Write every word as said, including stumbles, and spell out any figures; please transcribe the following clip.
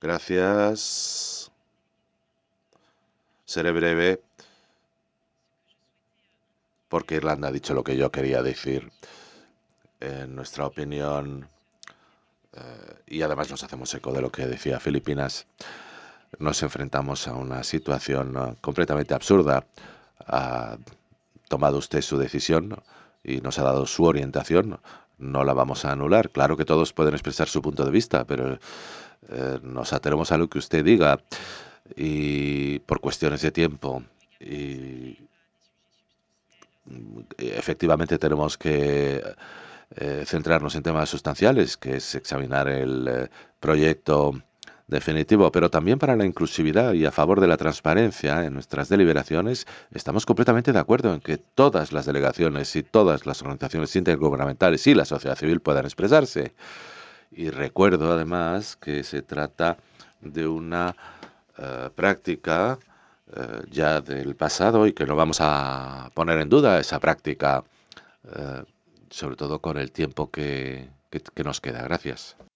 Gracias. Seré breve porque Irlanda ha dicho lo que yo quería decir. En nuestra opinión, eh, y además nos hacemos eco de lo que decía Filipinas, nos enfrentamos a una situación uh, completamente absurda. Ha tomado usted su decisión y nos ha dado su orientación. No la vamos a anular. Claro que todos pueden expresar su punto de vista, pero eh, nos atenemos a lo que usted diga y por cuestiones de tiempo y efectivamente tenemos que eh, centrarnos en temas sustanciales, que es examinar el eh, proyecto definitivo, pero también para la inclusividad y a favor de la transparencia en nuestras deliberaciones, estamos completamente de acuerdo en que todas las delegaciones y todas las organizaciones intergubernamentales y la sociedad civil puedan expresarse. Y recuerdo además que se trata de una uh, práctica uh, ya del pasado y que no vamos a poner en duda esa práctica, uh, sobre todo con el tiempo que, que, que nos queda. Gracias.